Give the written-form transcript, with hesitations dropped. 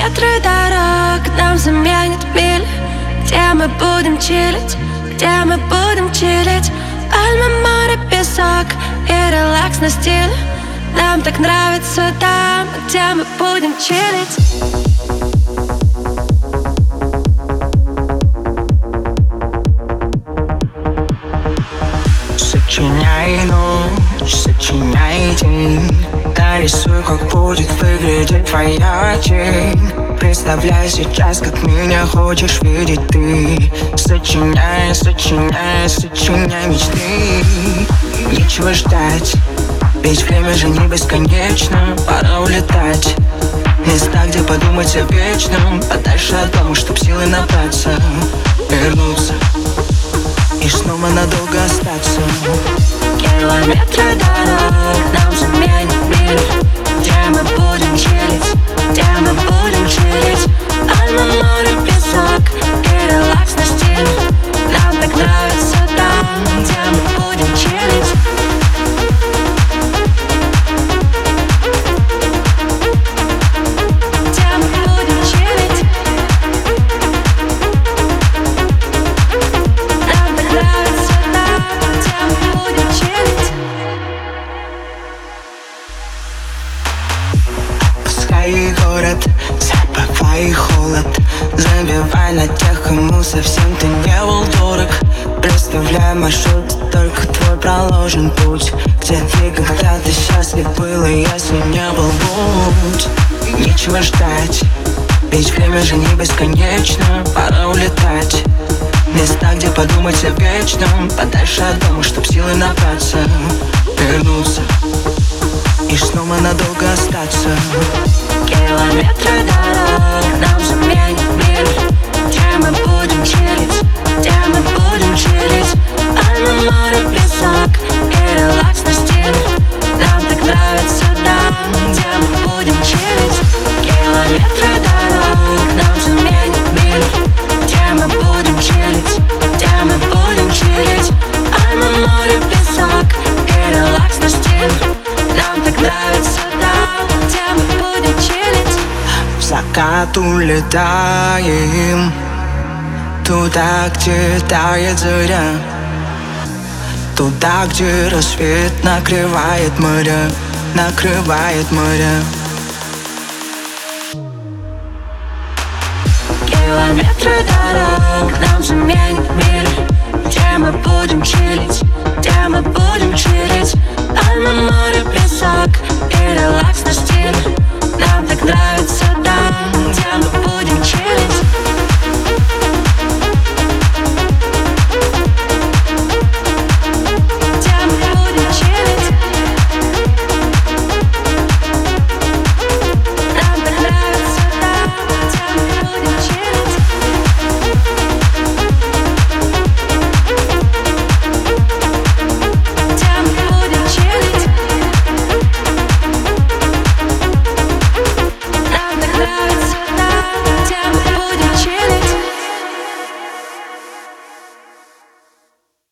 Километры дорог нам заменят мили. Где мы будем чилить, где мы будем чилить. Альма-море, песок и релакс на стиле. Нам так нравится там, где мы будем чилить. Сочиняй ночь, сочиняй день. Нарисуй, как будет выглядеть твоя тень. Представляй сейчас, как меня хочешь видеть ты. Сочиняй, сочиняй, сочиняй мечты. Нечего ждать, ведь время же не бесконечно. Пора улетать. Места, где подумать о вечном. Подальше от дома, чтоб силы набраться. Вернуться и снова надолго остаться. Километры дорог нам заменят мили. Где мы будем чилить, где мы будем чилить. Альма-море, песок и релакс на стиле. Нам так нравится там, где мы будем чилить. Где мы будем чилить. Нам так нравится там, где мы будем чилить. Пускай город, забывай холод. Забивай на тех, кому совсем ты не был дорог. Представляй маршрут, только твой проложен путь. Где ты когда-то счастлив был, и если не был, будь. Нечего ждать, ведь время же не бесконечно. Пора улетать. Места, где подумать о вечном. Подальше от дома, чтоб силы набраться. Вернуться и снова надолго остаться. Километры дорог нам заменят мили. Где мы будем чилить, где мы будем чилить. Альма-море, песок и релакс на стиле. Нам так нравится там, где мы будем чилить. Километры дорог нам заменят мили. Где мы будем чилить, где мы будем чилить. Альма-море, песок и релакс на стиле. Нам так нравится там, где мы будем чилить. В закат улетаем туда, где тает заря. Туда, где рассвет накрывает моря. Накрывает моря. Километры дорог нам заменят мили. Где мы будем чилить, где мы будем чилить. Альма-море, песок и релакс на стиле.